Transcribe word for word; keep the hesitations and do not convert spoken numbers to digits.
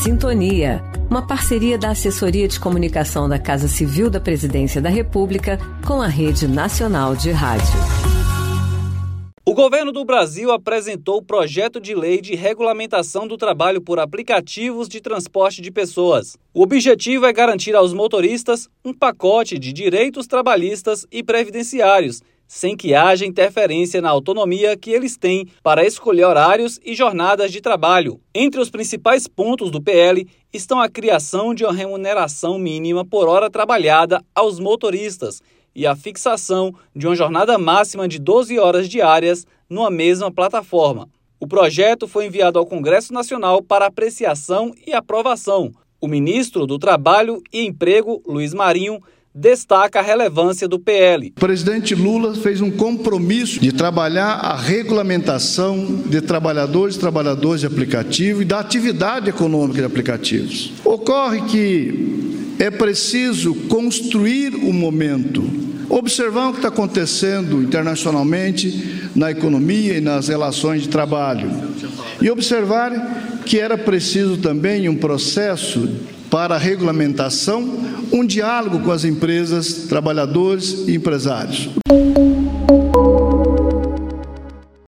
Sintonia, uma parceria da Assessoria de Comunicação da Casa Civil da Presidência da República com a Rede Nacional de Rádio. O governo do Brasil apresentou o projeto de lei de regulamentação do trabalho por aplicativos de transporte de pessoas. O objetivo é garantir aos motoristas um pacote de direitos trabalhistas e previdenciários, sem que haja interferência na autonomia que eles têm para escolher horários e jornadas de trabalho. Entre os principais pontos do P L estão a criação de uma remuneração mínima por hora trabalhada aos motoristas e a fixação de uma jornada máxima de doze horas diárias numa mesma plataforma. O projeto foi enviado ao Congresso Nacional para apreciação e aprovação. O ministro do Trabalho e Emprego, Luiz Marinho, destaca a relevância do P L. O presidente Lula fez um compromisso de trabalhar a regulamentação de trabalhadores e trabalhadoras de aplicativo e da atividade econômica de aplicativos. Ocorre que é preciso construir o momento, observar o que está acontecendo internacionalmente na economia e nas relações de trabalho e observar que era preciso também um processo para a regulamentação, um diálogo com as empresas, trabalhadores e empresários.